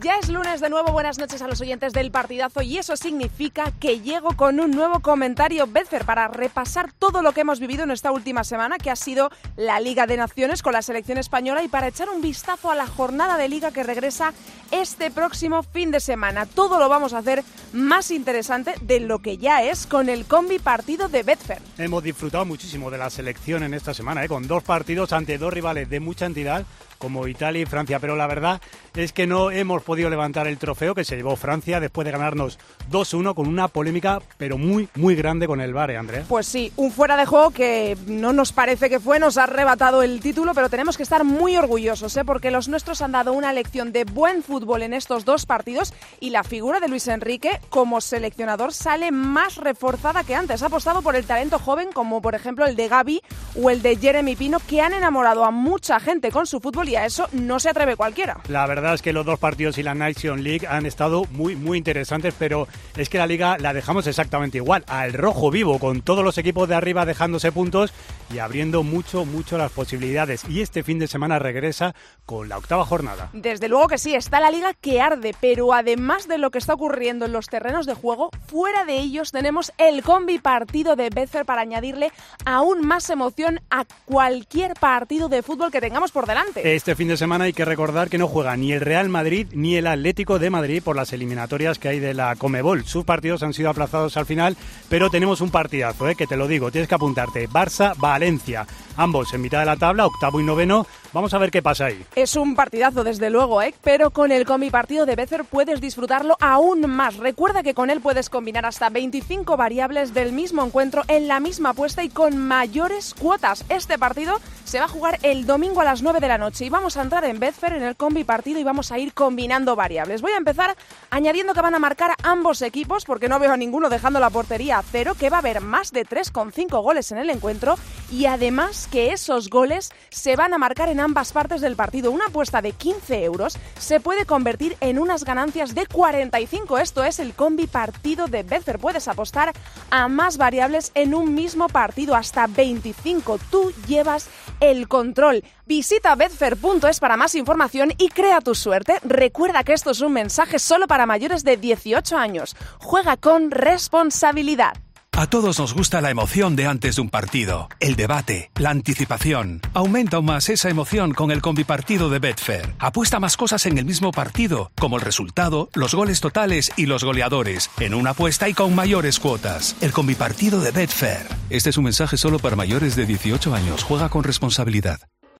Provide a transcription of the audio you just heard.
Ya es lunes de nuevo, buenas noches a los oyentes del partidazo y eso significa que llego con un nuevo comentario Betfair para repasar todo lo que hemos vivido en esta última semana, que ha sido la Liga de Naciones con la selección española, y para echar un vistazo a la jornada de Liga que regresa este próximo fin de semana. Todo lo vamos a hacer más interesante de lo que ya es con el combi partido de Betfair. Hemos disfrutado muchísimo de la selección en esta semana, con 2 partidos ante 2 rivales de mucha entidad, como Italia y Francia, pero la verdad es que no hemos podido levantar el trofeo que se llevó Francia después de ganarnos 2-1 con una polémica pero muy grande con el VAR, Andrea. Pues sí, un fuera de juego que no nos parece que fue, nos ha arrebatado el título, pero tenemos que estar muy orgullosos, porque los nuestros han dado una lección de buen fútbol en estos 2 partidos y la figura de Luis Enrique como seleccionador sale más reforzada que antes. Ha apostado por el talento joven, como por ejemplo el de Gavi o el de Jeremy Pino, que han enamorado a mucha gente con su fútbol y a eso no se atreve cualquiera. La verdad es que los 2 partidos y la Nation League han estado muy interesantes, pero es que la Liga la dejamos exactamente igual, al rojo vivo, con todos los equipos de arriba dejándose puntos y abriendo mucho las posibilidades. Y este fin de semana regresa con la 8ª jornada. Desde luego que sí, está la Liga que arde, pero además de lo que está ocurriendo en los terrenos de juego, fuera de ellos tenemos el combi partido de Betfair para añadirle aún más emoción a cualquier partido de fútbol que tengamos por delante. Este fin de semana hay que recordar que no juega ni el Real Madrid ni el Atlético de Madrid por las eliminatorias que hay de la Conmebol. Sus partidos han sido aplazados al final, pero tenemos un partidazo, que te lo digo, tienes que apuntarte. Barça-Valencia, ambos en mitad de la tabla, 8º y 9º. Vamos a ver qué pasa ahí. Es un partidazo desde luego, pero con el combi partido de Betfair puedes disfrutarlo aún más. Recuerda que con él puedes combinar hasta 25 variables del mismo encuentro en la misma apuesta y con mayores cuotas. Este partido se va a jugar el domingo a las 9 de la noche y vamos a entrar en Betfair en el combi partido y vamos a ir combinando variables. Voy a empezar añadiendo que van a marcar ambos equipos, porque no veo a ninguno dejando la portería a 0, que va a haber más de 3,5 goles en el encuentro y además que esos goles se van a marcar en ambas partes del partido. Una apuesta de 15 euros se puede convertir en unas ganancias de 45. Esto es el combi partido de Betfair. Puedes apostar a más variables en un mismo partido, hasta 25. Tú llevas el control. Visita betfair.es para más información y crea tu suerte. Recuerda que esto es un mensaje solo para mayores de 18 años. Juega con responsabilidad. A todos nos gusta la emoción de antes de un partido, el debate, la anticipación. Aumenta aún más esa emoción con el combipartido de Betfair. Apuesta más cosas en el mismo partido, como el resultado, los goles totales y los goleadores, en una apuesta y con mayores cuotas. El combipartido de Betfair. Este es un mensaje solo para mayores de 18 años. Juega con responsabilidad.